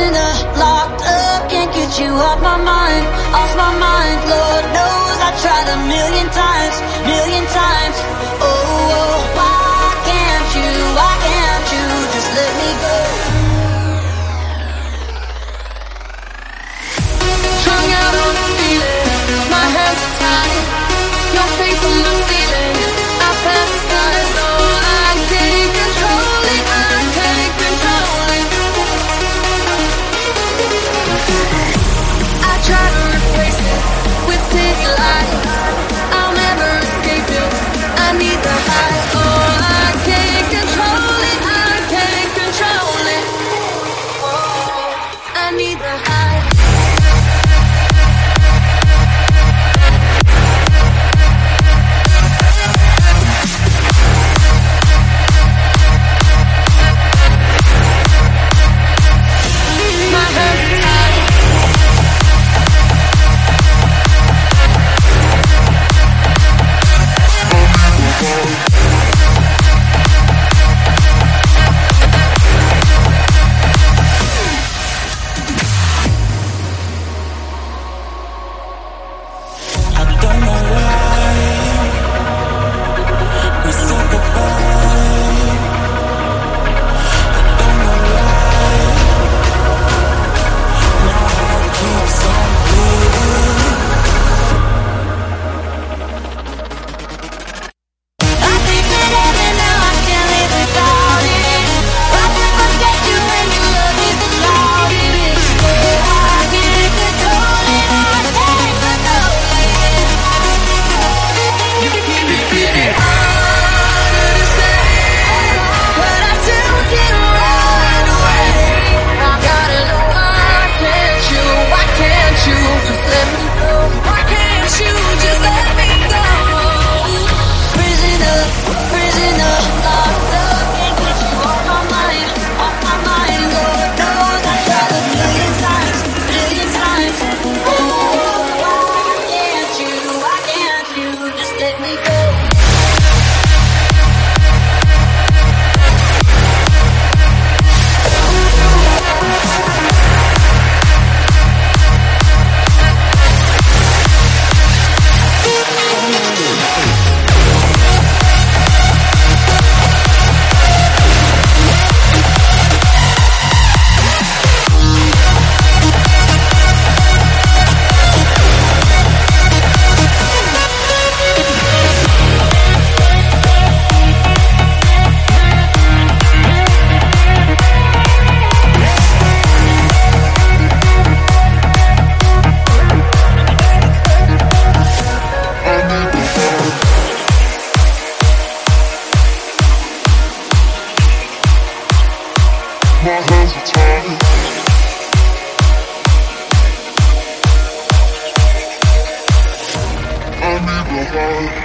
Prisoner, locked up, can't get you off my mind, off my mind. Lord knows I tried a million times, million times. Oh, why can't you just let me go? Strung out on the feeling, my hands are tied, your face on the ceiling, I fantasize. Oh, I can't control it, I can't control it. I try to replace it with city lights, I'll never escape it, I need the high. Oh, I can't control it, I can't control it. I need the high. My hands are tied. I need the high.